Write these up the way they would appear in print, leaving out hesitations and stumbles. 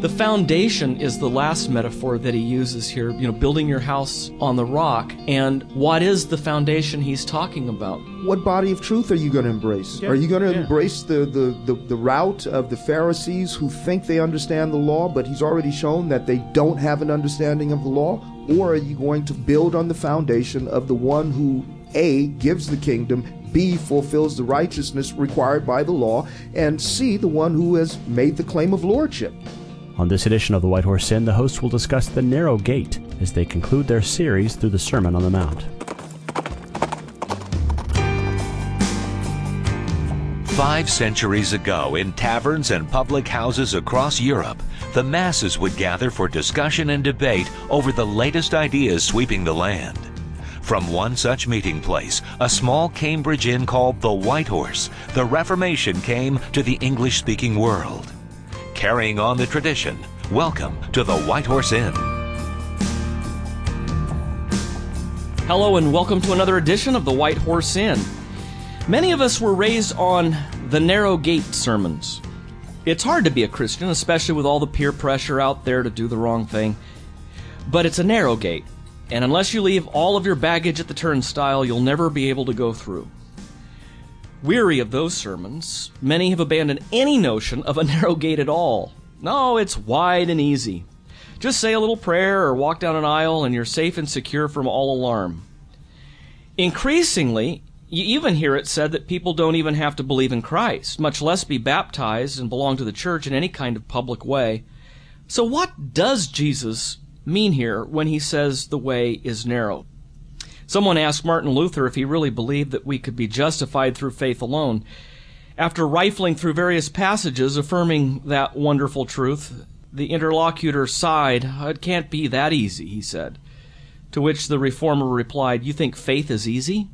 The foundation is the last metaphor that he uses here, building your house on the rock. And what is the foundation he's talking about? What body of truth are you going to embrace? Yeah, are you going to yeah. embrace the route of the Pharisees who think they understand the law, but he's already shown that they don't have an understanding of the law? Or are you going to build on the foundation of the one who, A, gives the kingdom, B, fulfills the righteousness required by the law, and C, the one who has made the claim of lordship? On this edition of the White Horse Inn, the hosts will discuss the narrow gate as they conclude their series through the Sermon on the Mount. 5 centuries ago, in taverns and public houses across Europe, the masses would gather for discussion and debate over the latest ideas sweeping the land. From one such meeting place, a small Cambridge inn called the White Horse, the Reformation came to the English-speaking world. Carrying on the tradition, welcome to the White Horse Inn. Hello and welcome to another edition of the White Horse Inn. Many of us were raised on the narrow gate sermons. It's hard to be a Christian, especially with all the peer pressure out there to do the wrong thing. But it's a narrow gate, and unless you leave all of your baggage at the turnstile, you'll never be able to go through. Weary of those sermons, many have abandoned any notion of a narrow gate at all. No, it's wide and easy. Just say a little prayer or walk down an aisle and you're safe and secure from all alarm. Increasingly, you even hear it said that people don't even have to believe in Christ, much less be baptized and belong to the church in any kind of public way. So what does Jesus mean here when he says the way is narrow? Someone asked Martin Luther if he really believed that we could be justified through faith alone. After rifling through various passages affirming that wonderful truth, the interlocutor sighed. "It can't be that easy," he said. To which the reformer replied, "You think faith is easy?"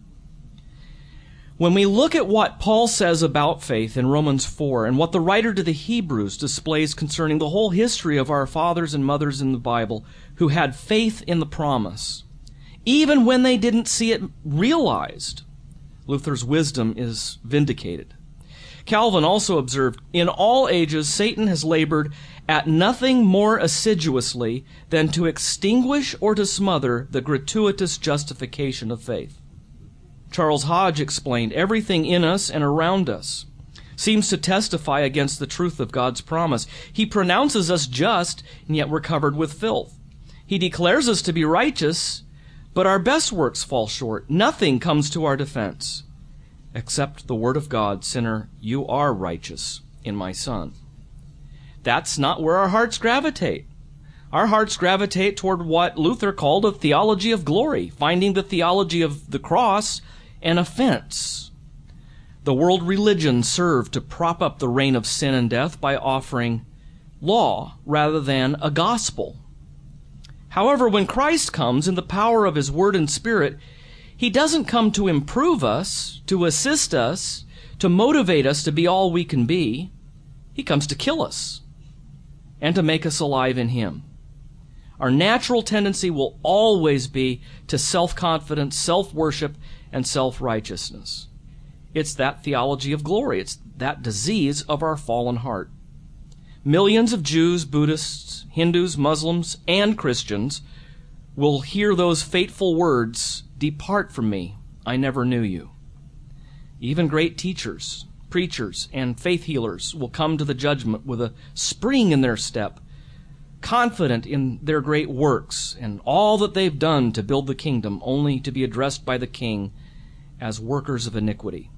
When we look at what Paul says about faith in Romans 4 and what the writer to the Hebrews displays concerning the whole history of our fathers and mothers in the Bible who had faith in the promise, even when they didn't see it realized, Luther's wisdom is vindicated. Calvin also observed, "In all ages Satan has labored at nothing more assiduously than to extinguish or to smother the gratuitous justification of faith." Charles Hodge explained, "Everything in us and around us seems to testify against the truth of God's promise. He pronounces us just, and yet we're covered with filth. He declares us to be righteous, but our best works fall short. Nothing comes to our defense except the word of God, 'Sinner, you are righteous in my Son.'" That's not where our hearts gravitate. Our hearts gravitate toward what Luther called a theology of glory, finding the theology of the cross an offense. The world religions serve to prop up the reign of sin and death by offering law rather than a gospel. However, when Christ comes in the power of his Word and Spirit, he doesn't come to improve us, to assist us, to motivate us to be all we can be. He comes to kill us and to make us alive in him. Our natural tendency will always be to self-confidence, self-worship, and self-righteousness. It's that theology of glory. It's that disease of our fallen heart. Millions of Jews, Buddhists, Hindus, Muslims, and Christians will hear those fateful words, "Depart from me, I never knew you." Even great teachers, preachers, and faith healers will come to the judgment with a spring in their step, confident in their great works and all that they've done to build the kingdom, only to be addressed by the King as workers of iniquity.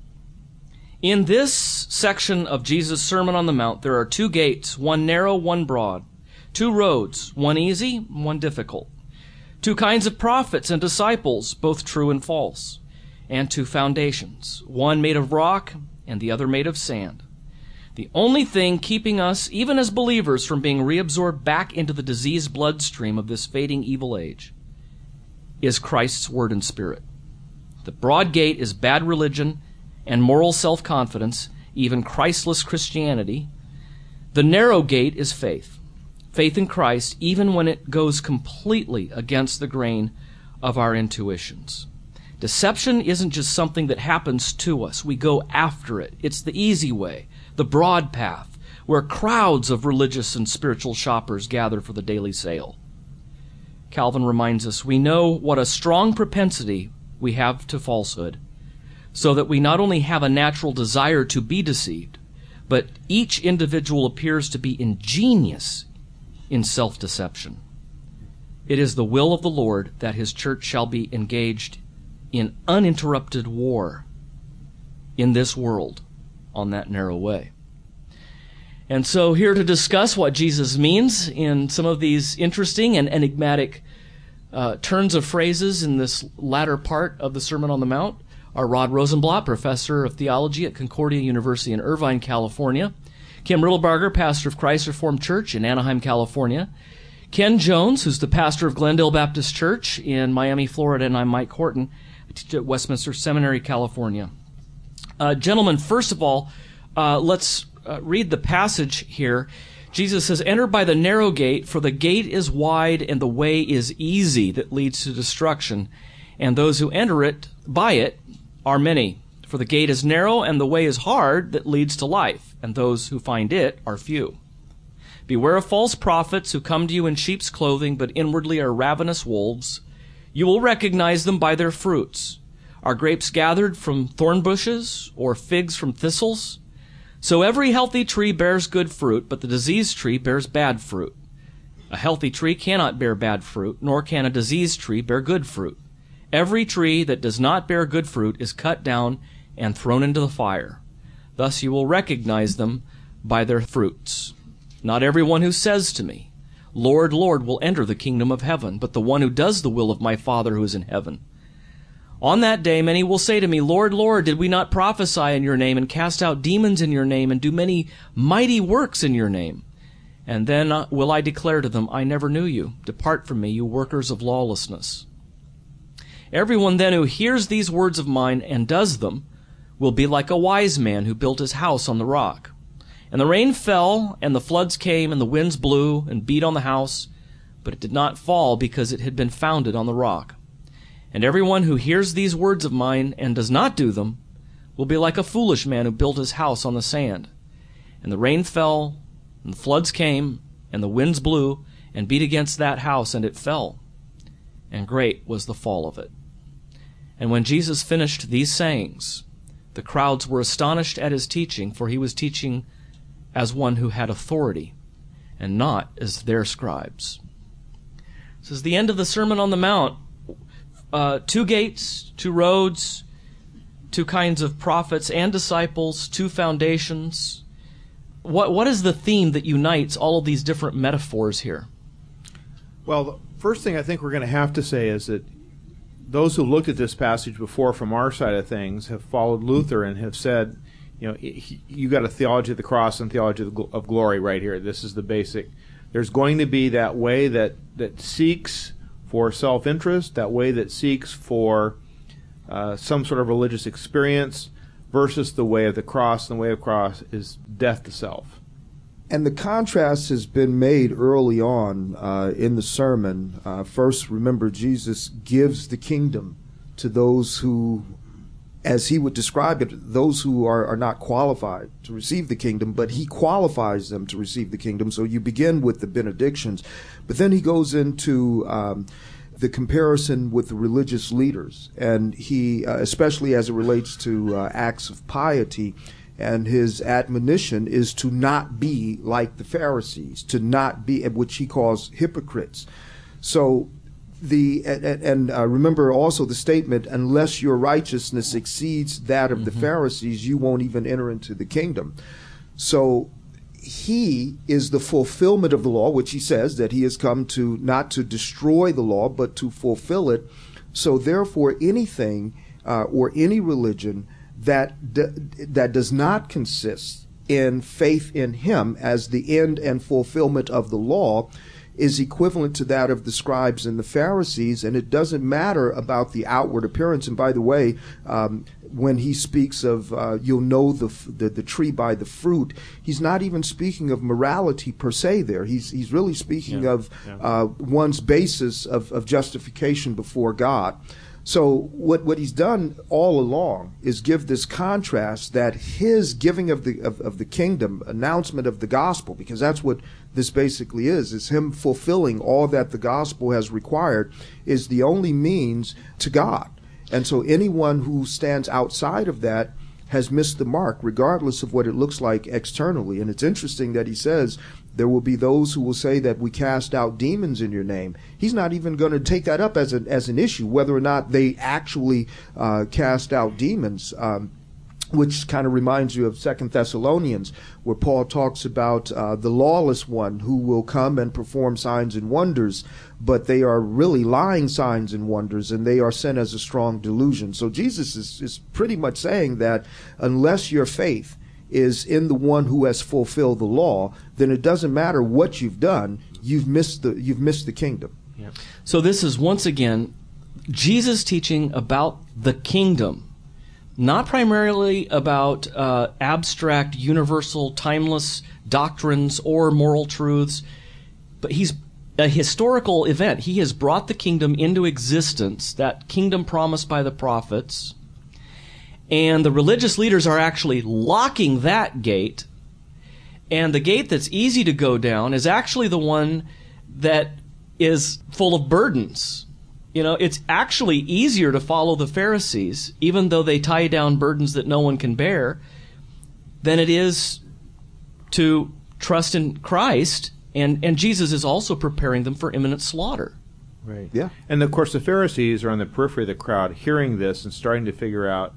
In this section of Jesus' Sermon on the Mount, there are 2 gates, one narrow, one broad. 2 roads, one easy, one difficult. 2 kinds of prophets and disciples, both true and false. And 2 foundations, one made of rock and the other made of sand. The only thing keeping us, even as believers, from being reabsorbed back into the diseased bloodstream of this fading evil age is Christ's Word and Spirit. The broad gate is bad religion and moral self-confidence, even Christless Christianity. The narrow gate is faith. Faith in Christ, even when it goes completely against the grain of our intuitions. Deception isn't just something that happens to us. We go after it. It's the easy way, the broad path, where crowds of religious and spiritual shoppers gather for the daily sale. Calvin reminds us, we know what a strong propensity we have to falsehood, so that we not only have a natural desire to be deceived, but each individual appears to be ingenious in self-deception. It is the will of the Lord that his church shall be engaged in uninterrupted war in this world on that narrow way. And so here to discuss what Jesus means in some of these interesting and enigmatic turns of phrases in this latter part of the Sermon on the Mount are Rod Rosenblatt, professor of theology at Concordia University in Irvine, California; Kim Riddlebarger, pastor of Christ Reformed Church in Anaheim, California; Ken Jones, who's the pastor of Glendale Baptist Church in Miami, Florida; and I'm Mike Horton. I teach at Westminster Seminary, California. Gentlemen, first of all, let's read the passage here. Jesus says, "Enter by the narrow gate, for the gate is wide and the way is easy that leads to destruction, and those who enter it by it are many. For the gate is narrow and the way is hard that leads to life, and those who find it are few. Beware of false prophets who come to you in sheep's clothing, but inwardly are ravenous wolves. You will recognize them by their fruits. Are grapes gathered from thorn bushes, or figs from thistles? So every healthy tree bears good fruit, but the diseased tree bears bad fruit. A healthy tree cannot bear bad fruit, nor can a diseased tree bear good fruit. Every tree that does not bear good fruit is cut down and thrown into the fire. Thus you will recognize them by their fruits. Not everyone who says to me, 'Lord, Lord,' will enter the kingdom of heaven, but the one who does the will of my Father who is in heaven. On that day many will say to me, 'Lord, Lord, did we not prophesy in your name, and cast out demons in your name, and do many mighty works in your name?' And then will I declare to them, 'I never knew you. Depart from me, you workers of lawlessness.' Everyone then who hears these words of mine and does them will be like a wise man who built his house on the rock. And the rain fell, and the floods came, and the winds blew and beat on the house, but it did not fall because it had been founded on the rock. And everyone who hears these words of mine and does not do them will be like a foolish man who built his house on the sand. And the rain fell, and the floods came, and the winds blew and beat against that house, and it fell. And great was the fall of it." And when Jesus finished these sayings, the crowds were astonished at his teaching, for he was teaching as one who had authority, and not as their scribes. This is the end of the Sermon on the Mount. 2 gates, 2 roads, 2 kinds of prophets and disciples, 2 foundations. What is the theme that unites all of these different metaphors here? Well, the first thing I think we're going to have to say is that those who looked at this passage before from our side of things have followed Luther and have said, you got a theology of the cross and theology of glory right here. This is the basic. There's going to be that way that seeks for self-interest, that way that seeks for some sort of religious experience, versus the way of the cross. And the way of the cross is death to self. And the contrast has been made early on in the sermon. First, remember, Jesus gives the kingdom to those who, as he would describe it, those who are not qualified to receive the kingdom, but he qualifies them to receive the kingdom. So you begin with the benedictions. But then he goes into the comparison with the religious leaders, and he, especially as it relates to acts of piety, and his admonition is to not be like the Pharisees, to not be, which he calls hypocrites. So remember also the statement, unless your righteousness exceeds that of the Pharisees, you won't even enter into the kingdom. So he is the fulfillment of the law, which he says that he has come to not to destroy the law, but to fulfill it. So therefore anything or any religion that does not consist in faith in him as the end and fulfillment of the law is equivalent to that of the scribes and the Pharisees, and it doesn't matter about the outward appearance. And by the way, when he speaks of you'll know the tree by the fruit, he's not even speaking of morality per se there. He's really speaking of one's basis of justification before God. So what he's done all along is give this contrast that his giving of the kingdom, announcement of the gospel, because that's what this basically is him fulfilling all that the gospel has required, is the only means to God. And so anyone who stands outside of that has missed the mark, regardless of what it looks like externally. And it's interesting that he says there will be those who will say that we cast out demons in your name. He's not even going to take that up as an issue, whether or not they actually cast out demons, which kind of reminds you of 2 Thessalonians, where Paul talks about the lawless one who will come and perform signs and wonders, but they are really lying signs and wonders, and they are sent as a strong delusion. So Jesus is pretty much saying that unless your faith is in the one who has fulfilled the law, then it doesn't matter what you've done. You've missed the kingdom. Yep. So this is once again Jesus teaching about the kingdom, not primarily about abstract, universal, timeless doctrines or moral truths, but he's a historical event. He has brought the kingdom into existence, that kingdom promised by the prophets. And the religious leaders are actually locking that gate. And the gate that's easy to go down is actually the one that is full of burdens. You know, it's actually easier to follow the Pharisees, even though they tie down burdens that no one can bear, than it is to trust in Christ. And Jesus is also preparing them for imminent slaughter. Right. Yeah. And of course the Pharisees are on the periphery of the crowd hearing this and starting to figure out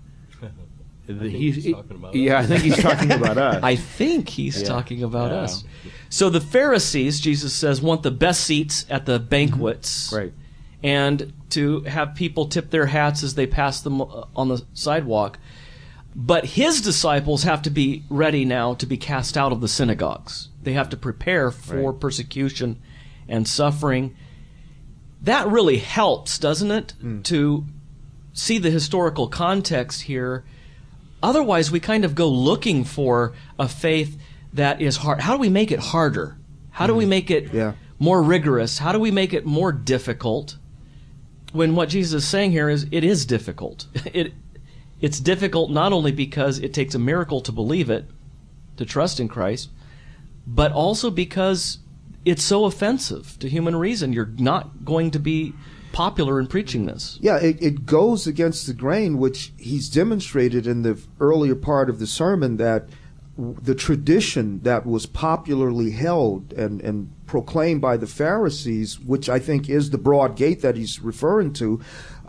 I think he's talking about us. I think he's talking about us. I think he's talking about us. So the Pharisees, Jesus says, want the best seats at the banquets. Right. And to have people tip their hats as they pass them on the sidewalk. But his disciples have to be ready now to be cast out of the synagogues. They have to prepare for persecution and suffering. That really helps, doesn't it, to see the historical context here. Otherwise, we kind of go looking for a faith that is hard. How do we make it harder? How do we make it more rigorous? How do we make it more difficult? When what Jesus is saying here is, it is difficult. It's difficult not only because it takes a miracle to believe it, to trust in Christ, but also because it's so offensive to human reason. You're not going to be popular in preaching this. Yeah, it goes against the grain, which he's demonstrated in the earlier part of the sermon, that the tradition that was popularly held and proclaimed by the Pharisees, which I think is the broad gate that he's referring to,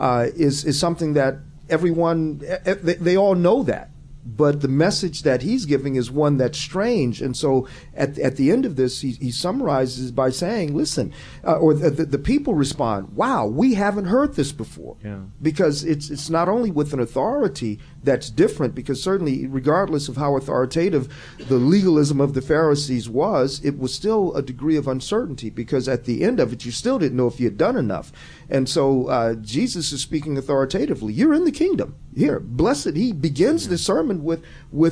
is something that everyone, they all know that. But the message that he's giving is one that's strange. And so at the end of this, he summarizes by saying, listen, or the people respond, wow, we haven't heard this before. Yeah. Because it's not only with an authority that's different, because certainly regardless of how authoritative the legalism of the Pharisees was, it was still a degree of uncertainty, because at the end of it, you still didn't know if you had done enough. And so Jesus is speaking authoritatively. You're in the kingdom. Here, blessed. He begins the sermon with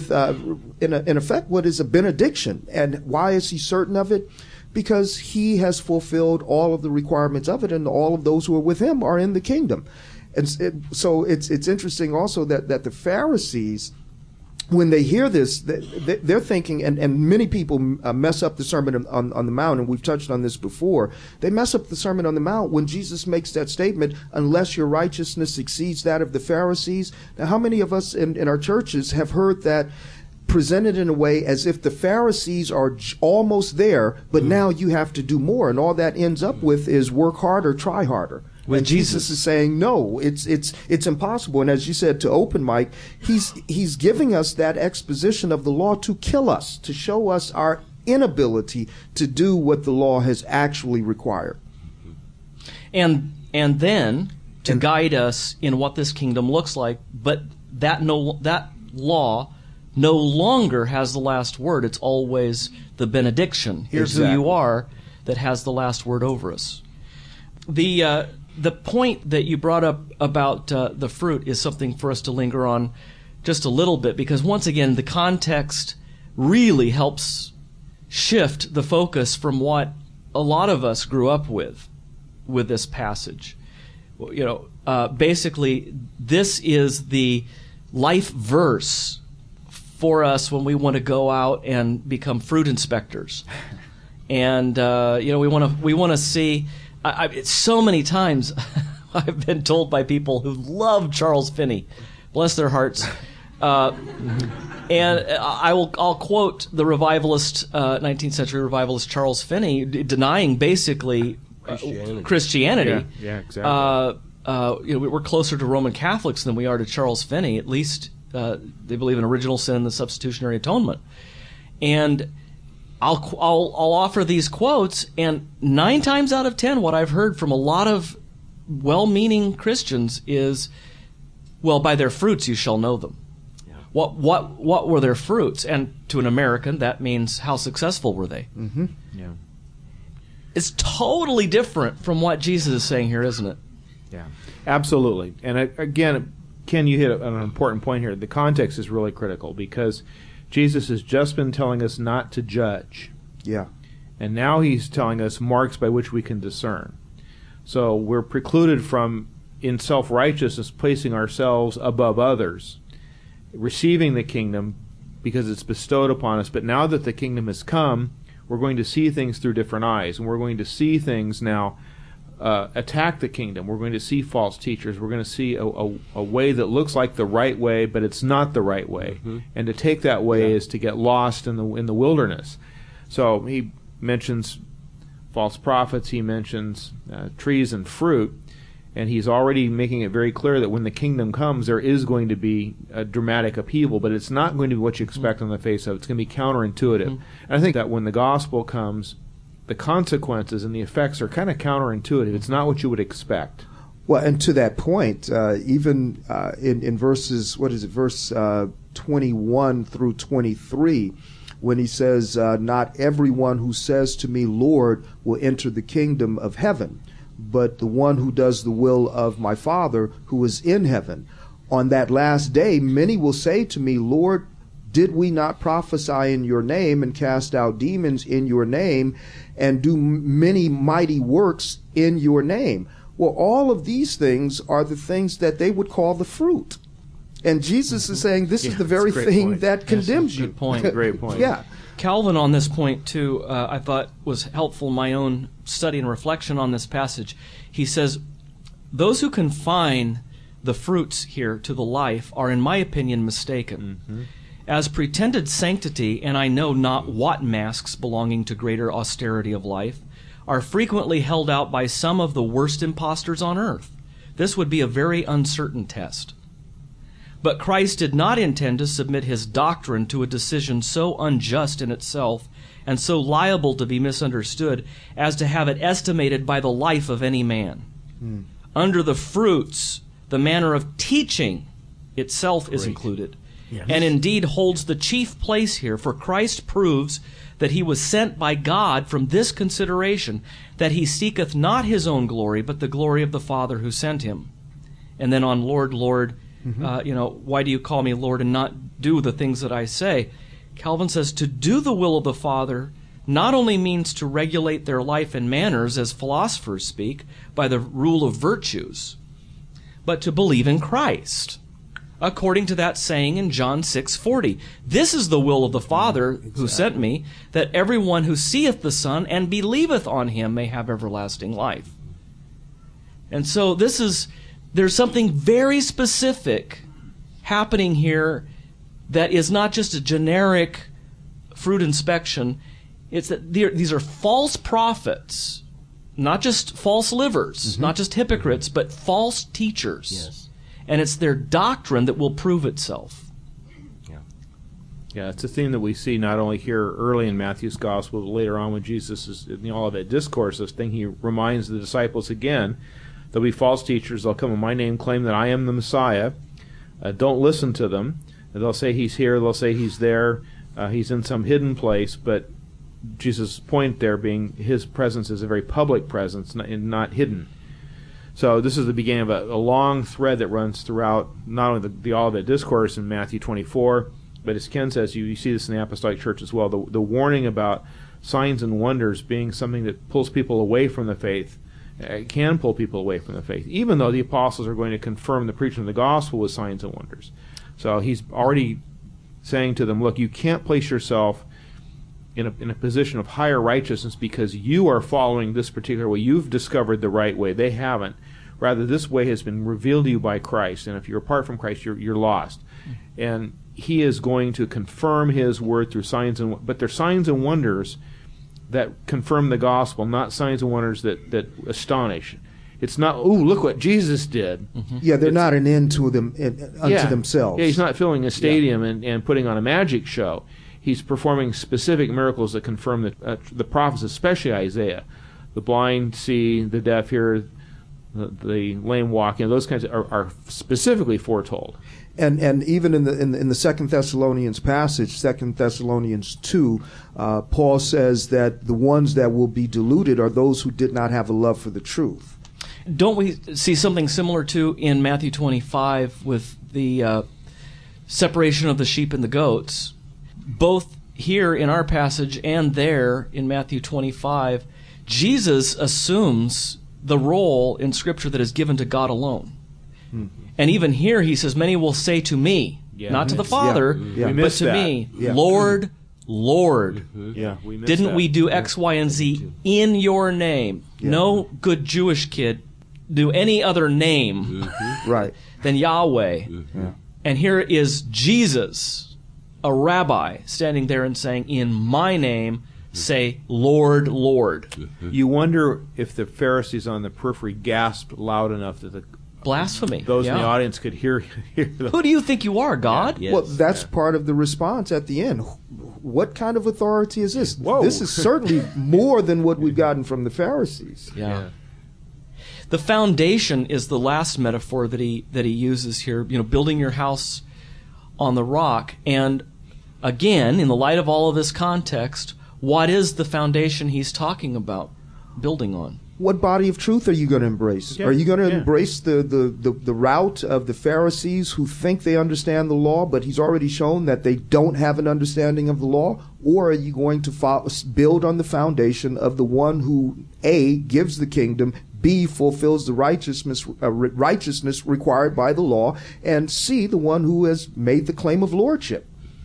in effect, what is a benediction. And why is he certain of it? Because he has fulfilled all of the requirements of it, and all of those who are with him are in the kingdom. And so it's interesting also that the Pharisees, when they hear this, they're thinking, and many people mess up the Sermon on the Mount, and we've touched on this before. They mess up the Sermon on the Mount when Jesus makes that statement, unless your righteousness exceeds that of the Pharisees. Now, how many of us in our churches have heard that presented in a way as if the Pharisees are almost there, but now you have to do more, and all that ends up with is work harder, try harder. With and Jesus is saying, no, it's impossible. And as you said to open Mike, he's giving us that exposition of the law to kill us, to show us our inability to do what the law has actually required. And then to guide us in what this kingdom looks like, but that law no longer has the last word. It's always the benediction. Here's who you are that has the last word over us. The point that you brought up about the fruit is something for us to linger on just a little bit, because once again, the context really helps shift the focus from what a lot of us grew up with this passage. You know, basically, this is the life verse for us when we want to go out and become fruit inspectors. And we want to see. So many times, I've been told by people who love Charles Finney, bless their hearts. And I'll quote the revivalist, 19th century revivalist Charles Finney, denying basically Christianity. Yeah, exactly. We're closer to Roman Catholics than we are to Charles Finney. At least they believe in original sin and the substitutionary atonement. And I'll offer these quotes, and 9 times out of 10, what I've heard from a lot of well-meaning Christians is, well, by their fruits you shall know them. Yeah. What were their fruits? And to an American, that means how successful were they? Mm-hmm. Yeah. It's totally different from what Jesus is saying here, isn't it? Yeah, absolutely. And again, Ken, you hit an important point here. The context is really critical because Jesus has just been telling us not to judge. Yeah. And now he's telling us marks by which we can discern. So we're precluded from, in self-righteousness, placing ourselves above others, receiving the kingdom because it's bestowed upon us. But now that the kingdom has come, we're going to see things through different eyes. And we're going to see things now attack the kingdom. We're going to see false teachers. We're going to see a way that looks like the right way, but it's not the right way. Mm-hmm. And to take that way is to get lost in the wilderness. So he mentions false prophets. He mentions trees and fruit. And he's already making it very clear that when the kingdom comes, there is going to be a dramatic upheaval, but it's not going to be what you expect on the face of it. It's going to be counterintuitive. Mm-hmm. And I think that when the gospel comes, the consequences and the effects are kind of counterintuitive. It's not what you would expect. Well, and to that point, even in verses, verse 21 through 23, when he says, not everyone who says to me, Lord, will enter the kingdom of heaven, but the one who does the will of my Father who is in heaven. On that last day, many will say to me, Lord, did we not prophesy in your name and cast out demons in your name and do many mighty works in your name? Well, all of these things are the things that they would call the fruit. And Jesus is saying this is the very thing that condemns you. Good point. Great point. Yeah. Calvin on this point, too, I thought was helpful in my own study and reflection on this passage. He says, those who confine the fruits here to the life are, in my opinion, mistaken. Mm-hmm. As pretended sanctity, and I know not what masks belonging to greater austerity of life, are frequently held out by some of the worst impostors on earth. This would be a very uncertain test. But Christ did not intend to submit his doctrine to a decision so unjust in itself and so liable to be misunderstood as to have it estimated by the life of any man. Under the fruits, the manner of teaching itself is included. Yes. And indeed holds the chief place here, for Christ proves that he was sent by God from this consideration, that he seeketh not his own glory, but the glory of the Father who sent him. And then on Lord, Lord, why do you call me Lord and not do the things that I say? Calvin says to do the will of the Father not only means to regulate their life and manners, as philosophers speak, by the rule of virtues, but to believe in Christ, according to that saying in John 6:40. This is the will of the Father who sent me, that everyone who seeth the Son and believeth on him may have everlasting life. And so there's something very specific happening here that is not just a generic fruit inspection. It's that these are false prophets, not just false livers, not just hypocrites, but false teachers. Yes. And it's their doctrine that will prove itself. Yeah, it's a theme that we see not only here early in Matthew's Gospel, but later on when Jesus is in the Olivet Discourse, this thing he reminds the disciples again. There'll be false teachers. They'll come in my name, claim that I am the Messiah. Don't listen to them. They'll say he's here. They'll say he's there. He's in some hidden place. But Jesus' point there being his presence is a very public presence, not hidden. So this is the beginning of a long thread that runs throughout not only the Olivet Discourse in Matthew 24, but as Ken says, you see this in the Apostolic Church as well, the warning about signs and wonders being something that pulls people away from the faith can pull people away from the faith, even though the apostles are going to confirm the preaching of the gospel with signs and wonders. So he's already saying to them, look, you can't place yourself in a position of higher righteousness because you are following this particular way. You've discovered the right way. They haven't. Rather, this way has been revealed to you by Christ, and if you're apart from Christ, you're lost. And he is going to confirm his word through signs but they're signs and wonders that confirm the gospel, not signs and wonders that astonish. It's not, ooh, look what Jesus did. Mm-hmm. Yeah, they're not an end to them unto themselves. Yeah, he's not filling a stadium and putting on a magic show. He's performing specific miracles that confirm the prophets, especially Isaiah. The blind see, the deaf hear, the lame walk. Those kinds are specifically foretold. And even in the 2 Thessalonians passage, 2 Thessalonians 2, Paul says that the ones that will be deluded are those who did not have a love for the truth. Don't we see something similar to in Matthew 25 with the separation of the sheep and the goats? Both here in our passage and there in Matthew 25, Jesus assumes the role in Scripture that is given to God alone. Mm-hmm. And even here he says, many will say to me, not to the Father, but to me, Lord, Lord, didn't we do X, Y, and Z in your name? Yeah. No good Jewish kid do any other name than Yahweh. Yeah. And here is Jesus, a rabbi, standing there and saying, in my name, say, Lord, Lord. You wonder if the Pharisees on the periphery gasped loud enough that blasphemy. Those in the audience could hear them. Who do you think you are, God? Yeah. Yes. Well, that's part of the response at the end. What kind of authority is this? Whoa. This is certainly more than what we've gotten from the Pharisees. Yeah. The foundation is the last metaphor that he uses here, building your house on the rock. And again, in the light of all of this context, what is the foundation he's talking about building on? What body of truth are you going to embrace? Are you going to embrace the route of the Pharisees who think they understand the law, but he's already shown that they don't have an understanding of the law? Or are you going to build on the foundation of the one who, A, gives the kingdom, B, fulfills the righteousness required by the law, and C, the one who has made the claim of lordship?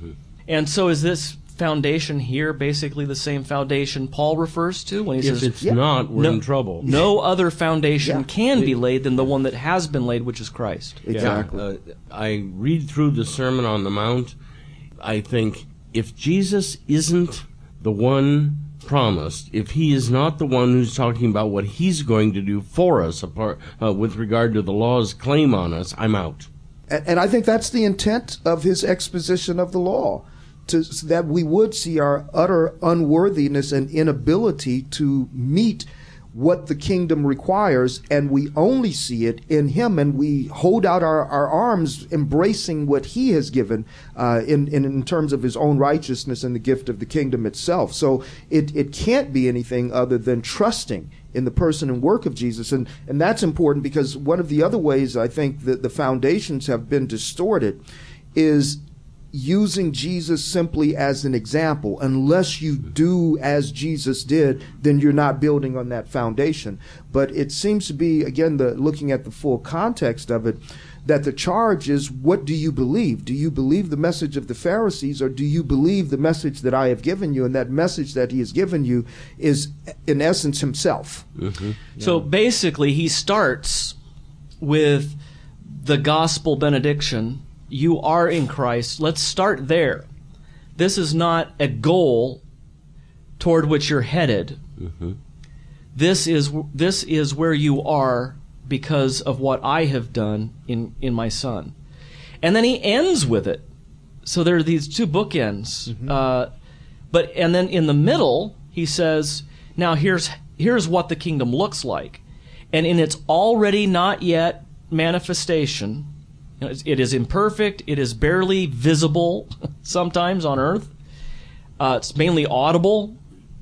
And so is this foundation here basically the same foundation Paul refers to when he says, if it's not, we're in trouble. No other foundation can be laid than the one that has been laid, which is Christ. Exactly. I read through the Sermon on the Mount. I think if Jesus isn't the one promised, if he is not the one who's talking about what he's going to do for us with regard to the law's claim on us, I'm out. And I think that's the intent of his exposition of the law, so that we would see our utter unworthiness and inability to meet what the kingdom requires, and we only see it in him, and we hold out our arms embracing what he has given in terms of his own righteousness and the gift of the kingdom itself. So it can't be anything other than trusting in the person and work of Jesus. And that's important, because one of the other ways I think that the foundations have been distorted is using Jesus simply as an example. Unless you do as Jesus did, then you're not building on that foundation. But it seems to be, again, looking at the full context of it, that the charge is, what do you believe? Do you believe the message of the Pharisees, or do you believe the message that I have given you? And that message that he has given you is, in essence, himself. Mm-hmm. Yeah. So basically, he starts with the gospel benediction. You are in Christ. Let's start there. This is not a goal toward which you're headed. Mm-hmm. This is where you are because of what I have done in my Son. And then he ends with it. So there are these two bookends. Mm-hmm. And then in the middle, he says, now here's what the kingdom looks like. And in its already not yet manifestation, it is imperfect. It is barely visible sometimes on earth. It's mainly audible.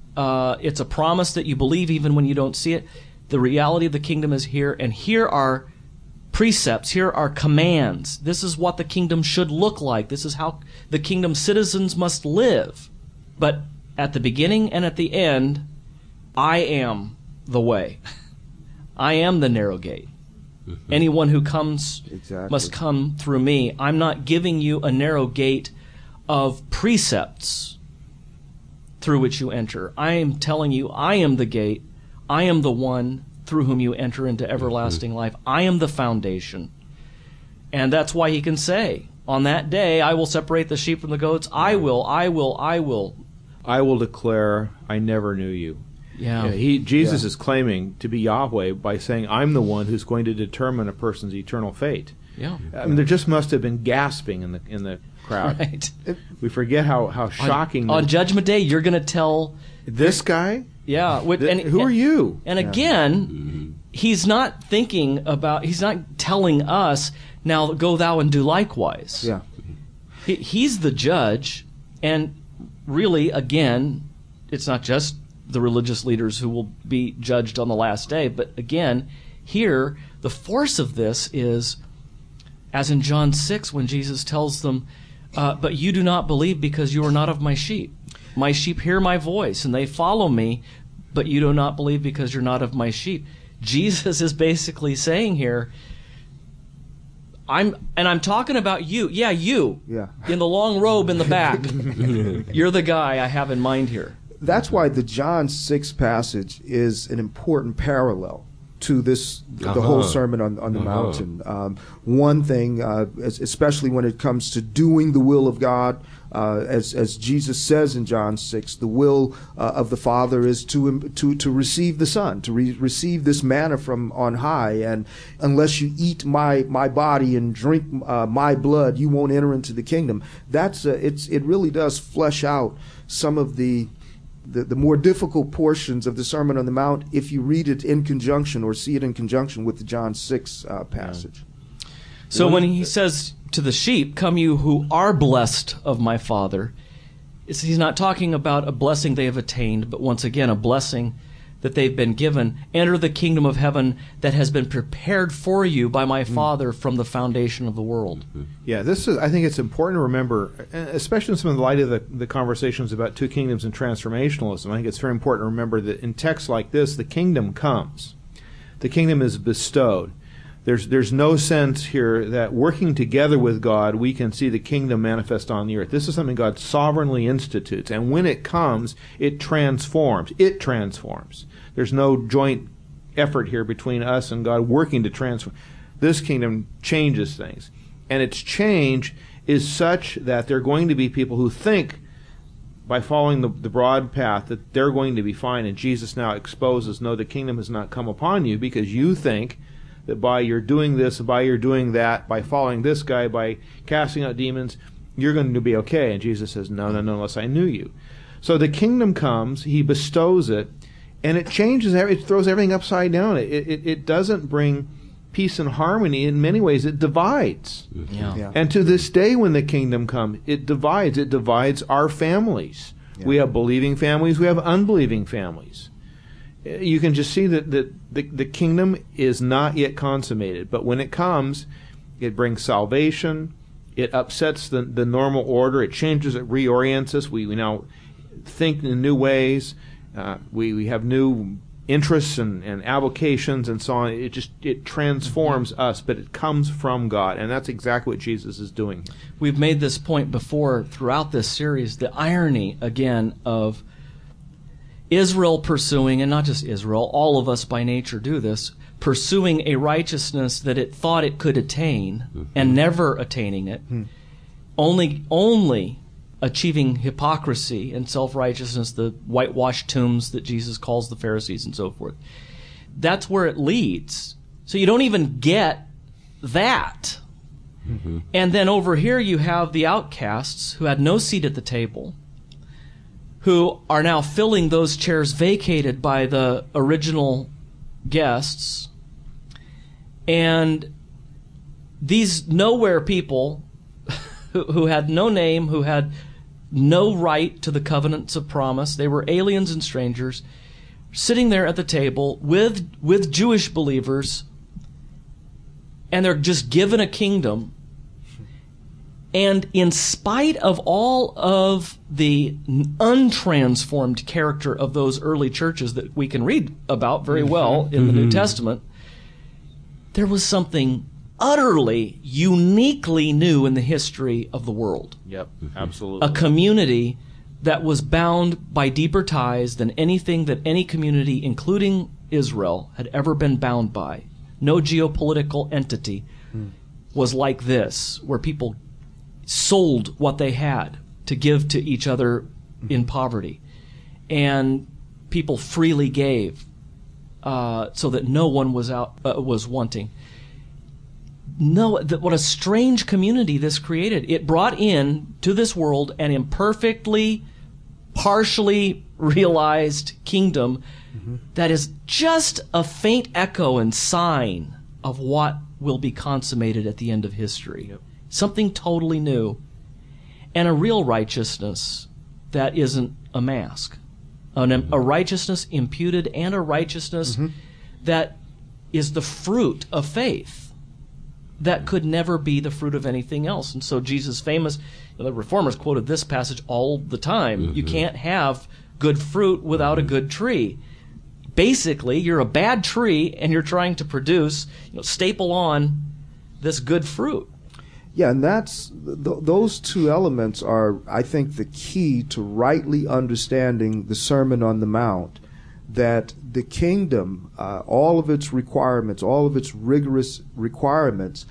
It's a promise that you believe even when you don't see it. The reality of the kingdom is here, and here are precepts. Here are commands. This is what the kingdom should look like. This is how the kingdom citizens must live. But at the beginning and at the end, I am the way. I am the narrow gate. Anyone who comes must come through me. I'm not giving you a narrow gate of precepts through which you enter. I am telling you, I am the gate. I am the one through whom you enter into everlasting life. I am the foundation. And that's why he can say, on that day, I will separate the sheep from the goats. I will. I will declare, I never knew you. Yeah. Jesus is claiming to be Yahweh by saying, I'm the one who's going to determine a person's eternal fate. Yeah. I mean, there just must have been gasping in the crowd. Right. We forget how shocking. On Judgment Day, you're going to tell this guy. Yeah. Who are you? And again, he's not telling us, now go thou and do likewise. Yeah. He's the judge, and really, again, it's not just the religious leaders who will be judged on the last day, but again, here, the force of this is, as in John 6, when Jesus tells them, but you do not believe because you are not of my sheep. My sheep hear my voice, and they follow me, but you do not believe because you're not of my sheep. Jesus is basically saying here, I'm talking about you. Yeah, you. Yeah. In the long robe in the back. You're the guy I have in mind here. That's why the John 6 passage is an important parallel to the whole Sermon on the Mountain. One thing, especially when it comes to doing the will of God, as Jesus says in John 6, the will of the Father is to receive the Son, to receive this manna from on high. And unless you eat my body and drink my blood, you won't enter into the kingdom. It really does flesh out some of the more difficult portions of the Sermon on the Mount if you read it in conjunction or see it in conjunction with the John 6 passage. So when he says to the sheep, come you who are blessed of my Father, he's not talking about a blessing they have attained, but once again a blessing that they've been given. Enter the kingdom of heaven that has been prepared for you by my Father from the foundation of the world. Yeah, I think it's important to remember, especially in some of the light of the conversations about two kingdoms and transformationalism. I think it's very important to remember that in texts like this, the kingdom comes. The kingdom is bestowed. There's no sense here that working together with God, we can see the kingdom manifest on the earth. This is something God sovereignly institutes, and when it comes, it transforms. It transforms. There's no joint effort here between us and God working to transform. This kingdom changes things. And its change is such that there are going to be people who think, by following the broad path, that they're going to be fine. And Jesus now exposes, no, the kingdom has not come upon you because you think that by your doing this, by your doing that, by following this guy, by casting out demons, you're going to be okay. And Jesus says, no, unless I knew you. So the kingdom comes, he bestows it, and it changes, it throws everything upside down. It doesn't bring peace and harmony. In many ways, it divides. Yeah. And to this day, when the kingdom comes, it divides. It divides our families. Yeah. We have believing families, we have unbelieving families. You can just see that the kingdom is not yet consummated. But when it comes, it brings salvation. It upsets the normal order. It changes, it reorients us. We now think in new ways. We have new interests and avocations and so on. It transforms us, but it comes from God. And that's exactly what Jesus is doing. We've made this point before throughout this series, the irony, again, of Israel pursuing, and not just Israel, all of us by nature do this, pursuing a righteousness that it thought it could attain and never attaining it, only achieving hypocrisy and self-righteousness, the whitewashed tombs that Jesus calls the Pharisees and so forth. That's where it leads. So you don't even get that. And then over here you have the outcasts who had no seat at the table, who are now filling those chairs vacated by the original guests. And these nowhere people who had no name, who had no right to the covenants of promise, they were aliens and strangers, sitting there at the table with Jewish believers, and they're just given a kingdom. And in spite of all of the untransformed character of those early churches that we can read about very well in the New Testament, there was something utterly, uniquely new in the history of the world. Yep, absolutely. A community that was bound by deeper ties than anything that any community, including Israel, had ever been bound by. No geopolitical entity was like this, where people sold what they had to give to each other in poverty. And people freely gave so that no one was wanting. What a strange community this created. It brought in to this world an imperfectly, partially realized kingdom that is just a faint echo and sign of what will be consummated at the end of history. Yep. Something totally new, and a real righteousness that isn't a mask. A righteousness imputed, and a righteousness that is the fruit of faith that could never be the fruit of anything else. And so Jesus the Reformers quoted this passage all the time. You can't have good fruit without a good tree. Basically, you're a bad tree and you're trying to produce, staple on this good fruit. Yeah, and those two elements are, I think, the key to rightly understanding the Sermon on the Mount, that the kingdom, all of its requirements, all of its rigorous requirements,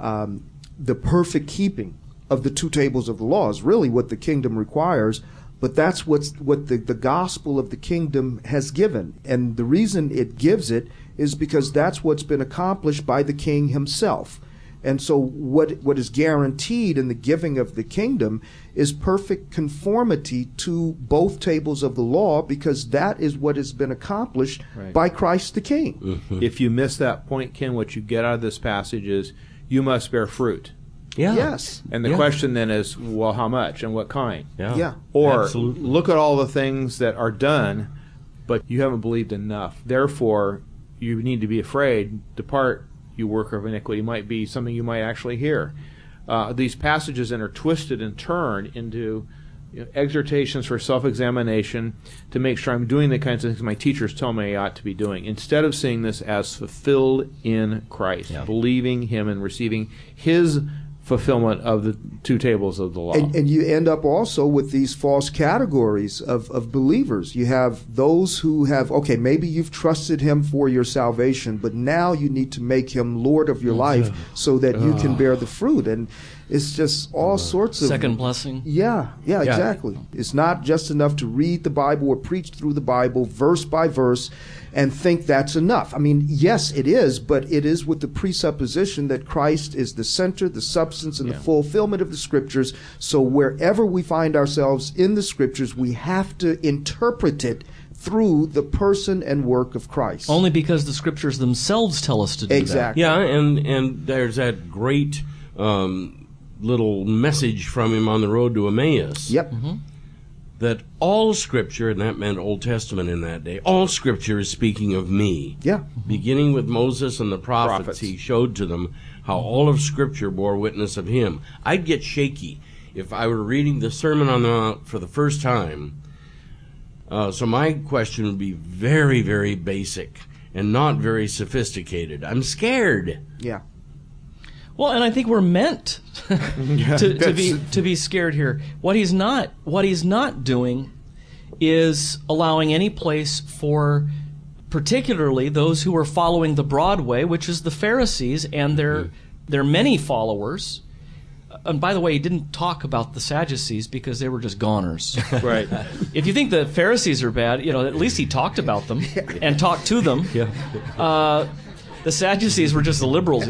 the perfect keeping of the two tables of the law is really what the kingdom requires, but that's what the gospel of the kingdom has given. And the reason it gives it is because that's what's been accomplished by the king himself. And so what is guaranteed in the giving of the kingdom is perfect conformity to both tables of the law, because that is what has been accomplished by Christ the King. If you miss that point, Ken, what you get out of this passage is you must bear fruit. Yeah. Yes. And the question then is, well, how much and what kind? Yeah. Or Absolutely. look at all the things that are done, but you haven't believed enough. Therefore, you need to be afraid. Depart, you worker of iniquity, might be something you might actually hear. These passages then are twisted and turned into exhortations for self-examination to make sure I'm doing the kinds of things my teachers tell me I ought to be doing, instead of seeing this as fulfilled in Christ, believing Him and receiving His fulfillment of the two tables of the law. And you end up also with these false categories of believers. You have those who have, okay, maybe you've trusted Him for your salvation, but now you need to make Him Lord of your life so that you can bear the fruit. And it's just all sorts of... Second blessing. Yeah, exactly. It's not just enough to read the Bible or preach through the Bible verse by verse and think that's enough. I mean, yes, it is, but it is with the presupposition that Christ is the center, the substance, and the fulfillment of the Scriptures. So wherever we find ourselves in the Scriptures, we have to interpret it through the person and work of Christ. Only because the Scriptures themselves tell us to do Exactly. Yeah, and there's that great little message from Him on the road to Emmaus. Yep. That all Scripture, and that meant Old Testament in that day, all Scripture is speaking of me. Yeah. Beginning with Moses and the prophets, He showed to them how all of Scripture bore witness of Him. I'd get shaky if I were reading the Sermon on the Mount for the first time. So my question would be very, very basic and not very sophisticated. I'm scared. Yeah. Well, and I think we're meant to be scared here. What he's not doing is allowing any place for particularly those who are following the broad way, which is the Pharisees and their many followers. And by the way, he didn't talk about the Sadducees because they were just goners. Right. If you think the Pharisees are bad, at least he talked about them and talked to them. The Sadducees were just the liberals.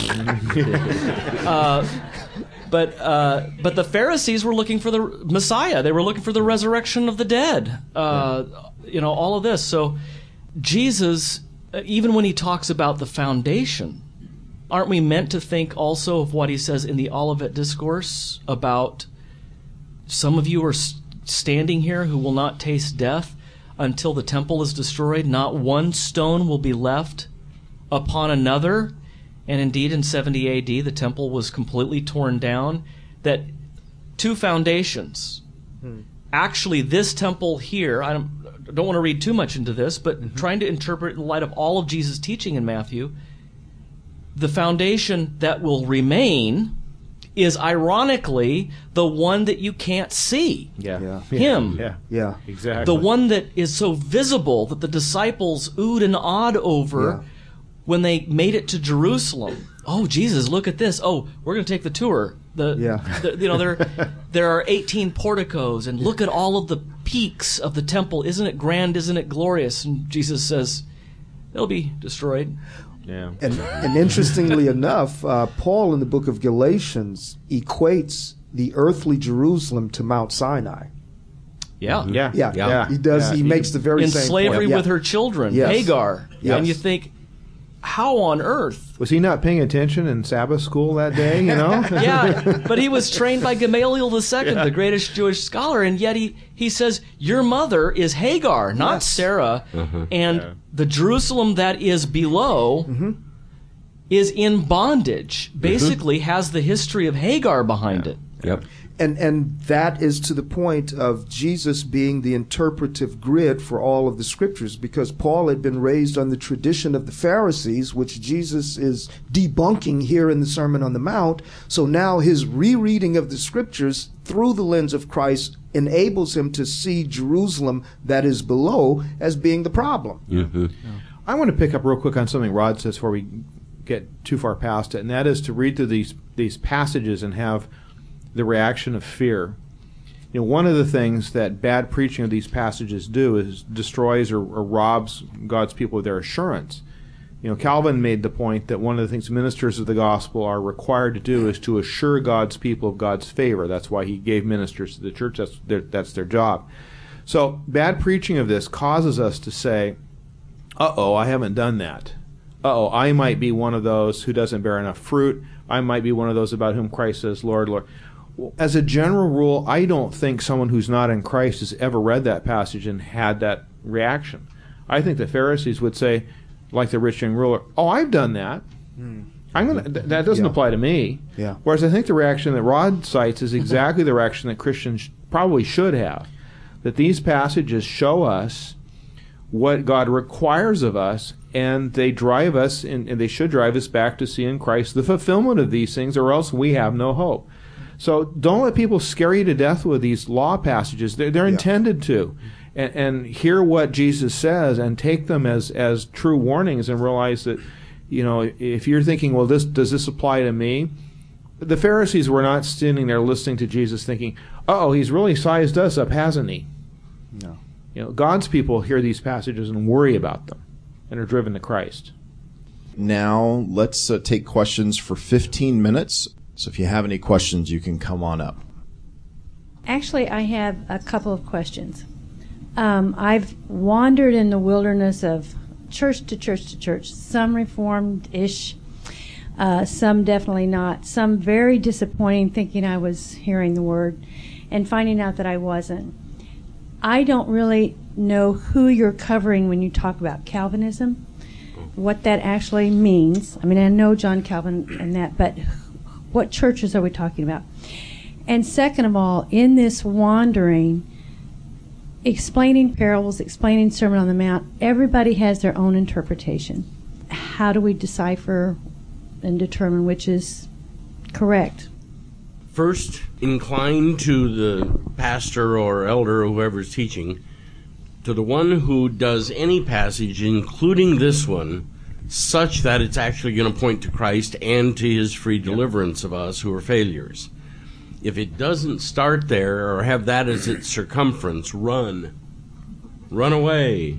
But the Pharisees were looking for the Messiah. They were looking for the resurrection of the dead. All of this. So Jesus, even when he talks about the foundation, aren't we meant to think also of what he says in the Olivet Discourse about some of you are standing here who will not taste death until the temple is destroyed? Not one stone will be left upon another. And indeed, in 70 AD, the temple was completely torn down. that two foundations. Actually, this temple here, I don't want to read too much into this, but trying to interpret in light of all of Jesus' teaching in Matthew, the foundation that will remain is ironically the one that you can't see. Him. Yeah. Exactly. The one that is so visible that the disciples oohed and awed over when they made it to Jerusalem. Oh, Jesus, look at this. Oh, we're going to take the tour. There are 18 porticos, and look at all of the peaks of the temple. Isn't it grand? Isn't it glorious? And Jesus says, they'll be destroyed. Yeah. And interestingly enough, Paul in the book of Galatians equates the earthly Jerusalem to Mount Sinai. Yeah. Yeah. He does. Yeah. He makes the very In same slavery point. with her children, Yes. Hagar. Yes. And you think, how on earth? Was he not paying attention in Sabbath school that day, Yeah, but he was trained by Gamaliel II, the greatest Jewish scholar, and yet he says, your mother is Hagar, not Sarah, and the Jerusalem that is below is in bondage, basically has the history of Hagar behind it. Yep. And that is to the point of Jesus being the interpretive grid for all of the scriptures, because Paul had been raised on the tradition of the Pharisees, which Jesus is debunking here in the Sermon on the Mount. So now his rereading of the scriptures through the lens of Christ enables him to see Jerusalem that is below as being the problem. I want to pick up real quick on something Rod says before we get too far past it, and that is to read through these passages and have the reaction of fear. One of the things that bad preaching of these passages do is destroys or robs God's people of their assurance. Calvin made the point that one of the things ministers of the gospel are required to do is to assure God's people of God's favor. That's why he gave ministers to the church. That's their job. So bad preaching of this causes us to say, uh-oh, I haven't done that. Uh-oh, I might be one of those who doesn't bear enough fruit. I might be one of those about whom Christ says, Lord, Lord. As a general rule, I don't think someone who's not in Christ has ever read that passage and had that reaction. I think the Pharisees would say, like the rich young ruler, oh, I've done that. That doesn't apply to me. Yeah. Whereas I think the reaction that Rod cites is exactly the reaction that Christians probably should have. That these passages show us what God requires of us, and they drive us, and they should drive us back to see in Christ the fulfillment of these things, or else we have no hope. So don't let people scare you to death with these law passages. They're intended to. And hear what Jesus says and take them as true warnings, and realize that, if you're thinking, well, does this apply to me? The Pharisees were not standing there listening to Jesus thinking, uh-oh, he's really sized us up, hasn't he? No. God's people hear these passages and worry about them and are driven to Christ. Now let's take questions for 15 minutes. So if you have any questions, you can come on up. Actually, I have a couple of questions. I've wandered in the wilderness of church to church to church, some Reformed-ish, some definitely not, some very disappointing, thinking I was hearing the word and finding out that I wasn't. I don't really know who you're covering when you talk about Calvinism, what that actually means. I mean, I know John Calvin and that, but what churches are we talking about? And second of all, in this wandering, explaining parables, explaining Sermon on the Mount, everybody has their own interpretation. How do we decipher and determine which is correct? First, incline to the pastor or elder or whoever's teaching, to the one who does any passage, including this one, such that it's actually going to point to Christ and to his free deliverance of us who are failures. If it doesn't start there or have that as its circumference, run away.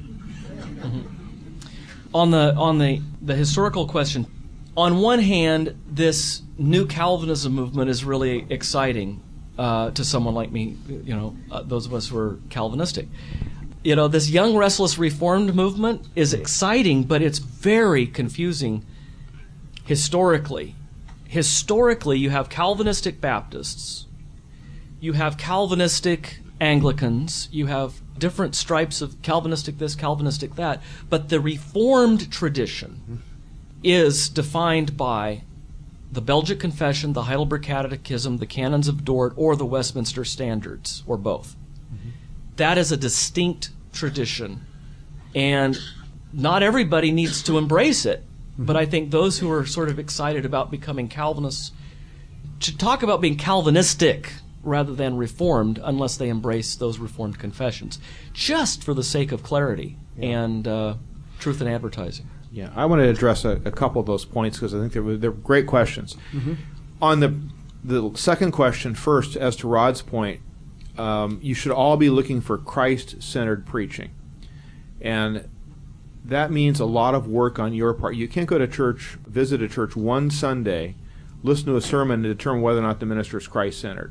On the historical question, on one hand, this new Calvinism movement is really exciting to someone like me, those of us who are Calvinistic. This young, restless, Reformed movement is exciting, but it's very confusing historically. Historically, you have Calvinistic Baptists, you have Calvinistic Anglicans, you have different stripes of Calvinistic this, Calvinistic that, but the Reformed tradition is defined by the Belgic Confession, the Heidelberg Catechism, the Canons of Dort, or the Westminster Standards, or both. That is a distinct tradition, and not everybody needs to embrace it. But I think those who are sort of excited about becoming Calvinists should talk about being Calvinistic rather than Reformed, unless they embrace those Reformed confessions, just for the sake of clarity and truth in advertising. Yeah, I want to address a couple of those points because I think they're great questions. On the second question first, as to Rod's point, you should all be looking for Christ-centered preaching. And that means a lot of work on your part. You can't go to church, visit a church one Sunday, listen to a sermon to determine whether or not the minister is Christ-centered.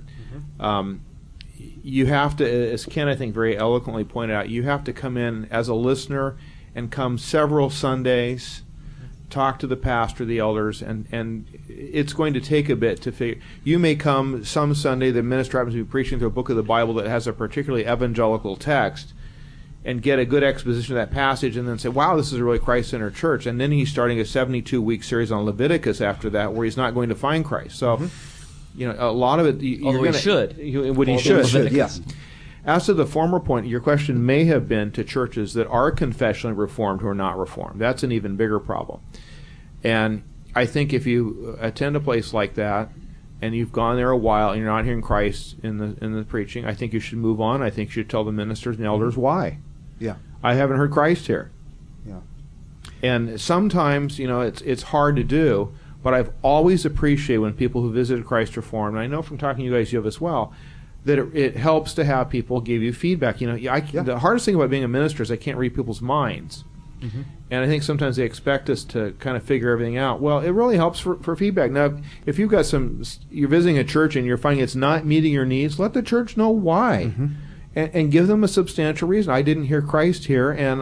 You have to, as Ken I think very eloquently pointed out, you have to come in as a listener and come several Sundays, talk to the pastor, the elders, and it's going to take a bit to figure. You may come some Sunday, the minister happens to be preaching through a book of the Bible that has a particularly evangelical text, and get a good exposition of that passage, and then say, wow, this is a really Christ-centered church. And then he's starting a 72-week series on Leviticus after that, where he's not going to find Christ. So, a lot of it... Although he should. He should, yes. As to the former point, your question may have been to churches that are confessionally Reformed who are not Reformed. That's an even bigger problem. And I think if you attend a place like that, and you've gone there a while, and you're not hearing Christ in the preaching, I think you should move on. I think you should tell the ministers and elders why. Yeah. I haven't heard Christ here. Yeah. And sometimes, it's hard to do, but I've always appreciated when people who visited Christ Reformed, and I know from talking to you guys, you have as well, that it helps to have people give you feedback. The hardest thing about being a minister is I can't read people's minds. And I think sometimes they expect us to kind of figure everything out. Well, it really helps for feedback. Now, if you've got you're visiting a church and you're finding it's not meeting your needs, let the church know why. And give them a substantial reason. I didn't hear Christ here, and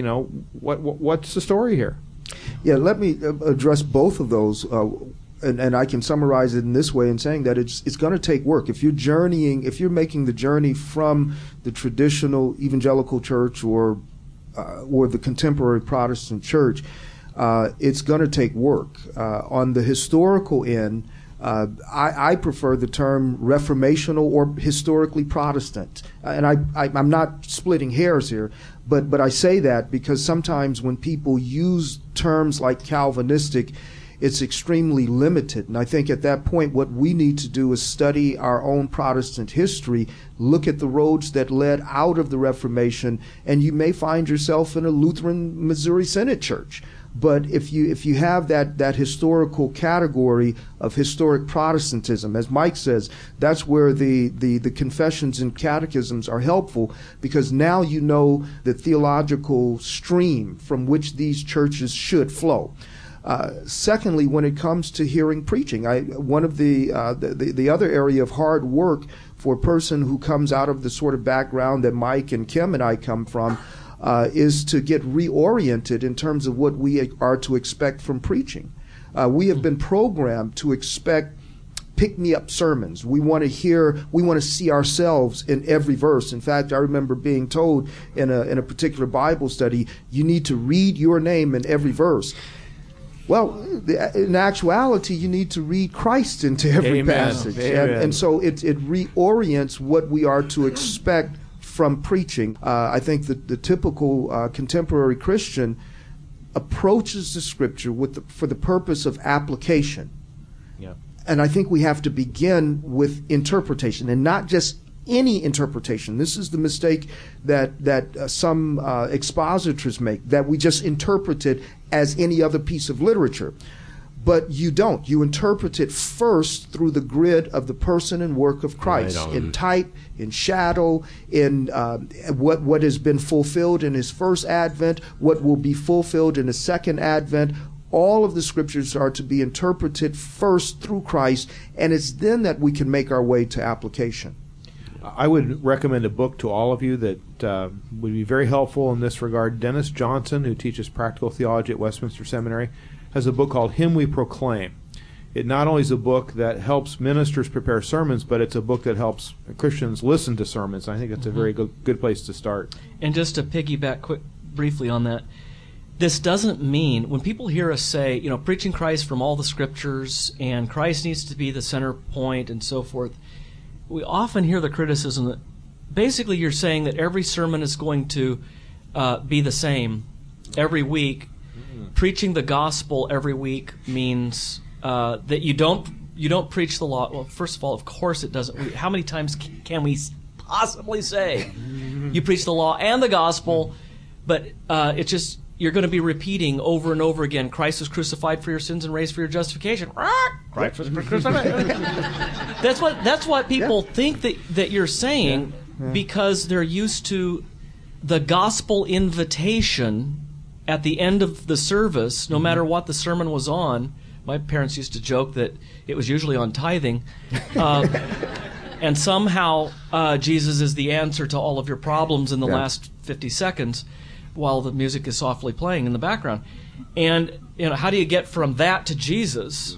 what's the story here? Yeah, let me address both of those, and I can summarize it in this way in saying that it's going to take work. If you're making the journey from the traditional evangelical church or the contemporary Protestant church, it's going to take work. On the historical end, I prefer the term reformational or historically Protestant. And I'm not splitting hairs here, but I say that because sometimes when people use terms like Calvinistic, it's extremely limited. And I think at that point what we need to do is study our own Protestant history, look at the roads that led out of the Reformation, and you may find yourself in a Lutheran Missouri Synod church. But if you have that historical category of historic Protestantism, as Mike says, that's where the confessions and catechisms are helpful, because now you know the theological stream from which these churches should flow. Secondly, when it comes to hearing preaching, one of the other area of hard work for a person who comes out of the sort of background that Mike and Kim and I come from is to get reoriented in terms of what we are to expect from preaching. We have been programmed to expect pick-me-up sermons. We want to see ourselves in every verse. In fact, I remember being told in a particular Bible study, you need to read your name in every verse. Well, in actuality, you need to read Christ into every passage. And so it reorients what we are to expect from preaching. I think that the typical contemporary Christian approaches the Scripture for the purpose of application. Yeah. And I think we have to begin with interpretation, and not just any interpretation. This is the mistake that some expositors make, that we just interpret it as any other piece of literature. But you don't. You interpret it first through the grid of the person and work of Christ, Right on. in type, in shadow, in what has been fulfilled in his first advent, what will be fulfilled in his second advent. All of the Scriptures are to be interpreted first through Christ, and it's then that we can make our way to application. I would recommend a book to all of you that would be very helpful in this regard. Dennis Johnson, who teaches practical theology at Westminster Seminary, has a book called Him We Proclaim. It not only is a book that helps ministers prepare sermons, but it's a book that helps Christians listen to sermons. I think it's a very good place to start. And just to piggyback briefly on that, this doesn't mean, when people hear us say, preaching Christ from all the scriptures and Christ needs to be the center point and so forth, we often hear the criticism that basically you're saying that every sermon is going to be the same every week. Preaching the gospel every week means that you don't preach the law. Well, first of all, of course it doesn't. How many times can we possibly say you preach the law and the gospel? But it's just, you're going to be repeating over and over again, Christ was crucified for your sins and raised for your justification. Christ was crucified. That's what people think that you're saying, because they're used to the gospel invitation at the end of the service, no matter what the sermon was on. My parents used to joke that it was usually on tithing. And somehow Jesus is the answer to all of your problems in the last 50 seconds while the music is softly playing in the background. And how do you get from that to Jesus?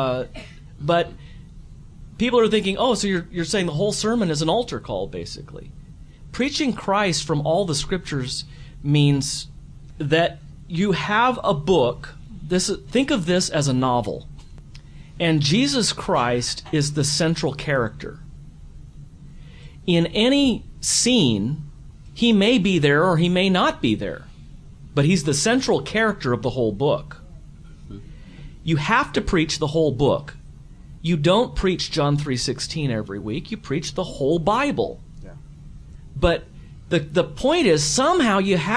But people are thinking, so you're saying the whole sermon is an altar call, basically. Preaching Christ from all the scriptures means that you have a book. Think of this as a novel. And Jesus Christ is the central character. In any scene, he may be there or he may not be there, but he's the central character of the whole book. You have to preach the whole book. You don't preach John 3:16 every week. You preach the whole Bible. Yeah. But the point is, somehow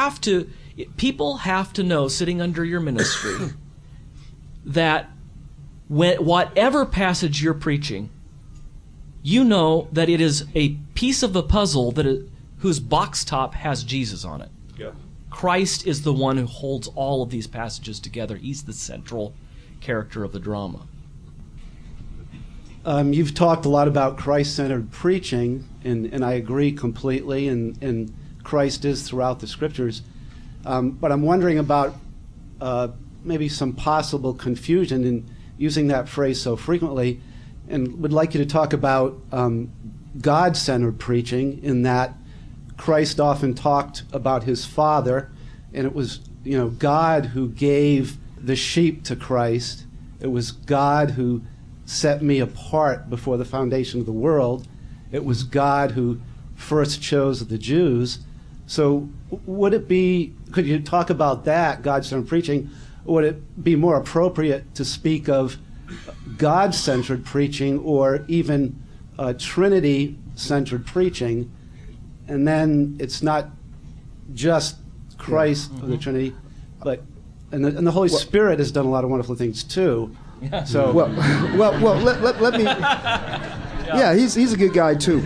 people have to know, sitting under your ministry, that whatever passage you're preaching, you know that it is a piece of the puzzle whose box top has Jesus on it. Yeah. Christ is the one who holds all of these passages together. He's the central character of the drama. You've talked a lot about Christ-centered preaching, and I agree completely, and Christ is throughout the Scriptures. But I'm wondering about maybe some possible confusion in using that phrase so frequently, and would like you to talk about God-centered preaching, in that Christ often talked about his Father, and it was God who gave the sheep to Christ. It was God who set me apart before the foundation of the world. It was God who first chose the Jews. So could you talk about that, God-centered preaching? Or would it be more appropriate to speak of God-centered preaching, or even Trinity-centered preaching? And then it's not just Christ or the Trinity, but and the Holy Spirit has done a lot of wonderful things too. Yeah. So let me. Yeah, he's a good guy too.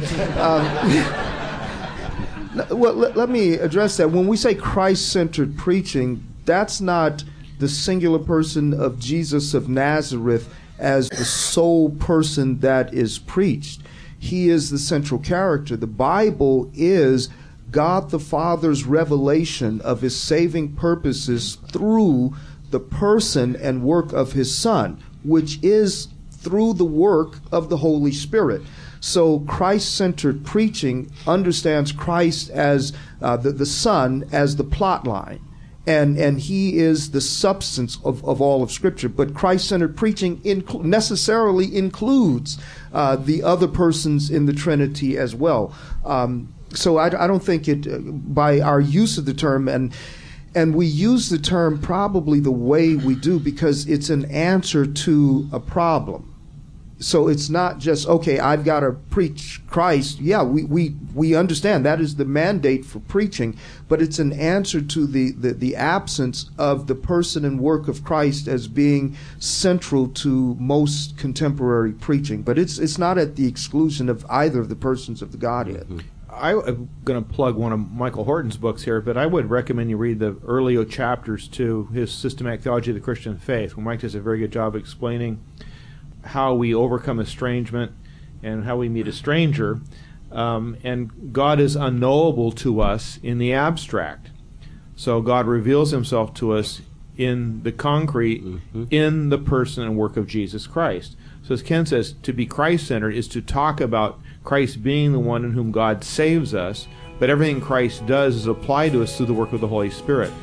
Let me address that. When we say Christ-centered preaching, that's not the singular person of Jesus of Nazareth as the sole person that is preached. He is the central character. The Bible is God the Father's revelation of his saving purposes through the person and work of his Son, which is through the work of the Holy Spirit. So Christ-centered preaching understands Christ as the Son as the plot line. And he is the substance of all of Scripture. But Christ-centered preaching necessarily includes the other persons in the Trinity as well. So I don't think by our use of the term, and we use the term probably the way we do because it's an answer to a problem. So it's not just, okay, I've got to preach Christ. Yeah, we understand that is the mandate for preaching, but it's an answer to the absence of the person and work of Christ as being central to most contemporary preaching. But it's not at the exclusion of either of the persons of the Godhead. Mm-hmm. I'm going to plug one of Michael Horton's books here, but I would recommend you read the early chapters to his Systematic Theology of the Christian Faith, where Mike does a very good job explaining how we overcome estrangement and how we meet a stranger. And God is unknowable to us in the abstract. So God reveals himself to us in the concrete, in the person and work of Jesus Christ. So as Ken says, to be Christ-centered is to talk about Christ being the one in whom God saves us, but everything Christ does is applied to us through the work of the Holy Spirit.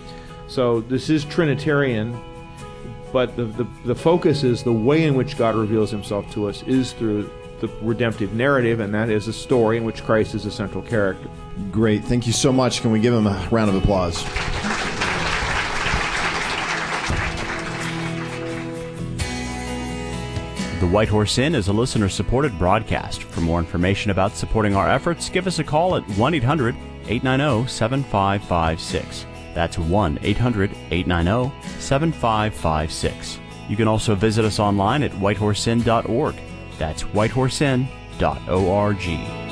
So this is Trinitarian, but the focus is the way in which God reveals himself to us is through the redemptive narrative, and that is a story in which Christ is the central character. Great. Thank you so much. Can we give him a round of applause? The White Horse Inn is a listener-supported broadcast. For more information about supporting our efforts, give us a call at 1-800-890-7556. That's 1-800-890-7556. You can also visit us online at whitehorseinn.org. That's whitehorseinn.org.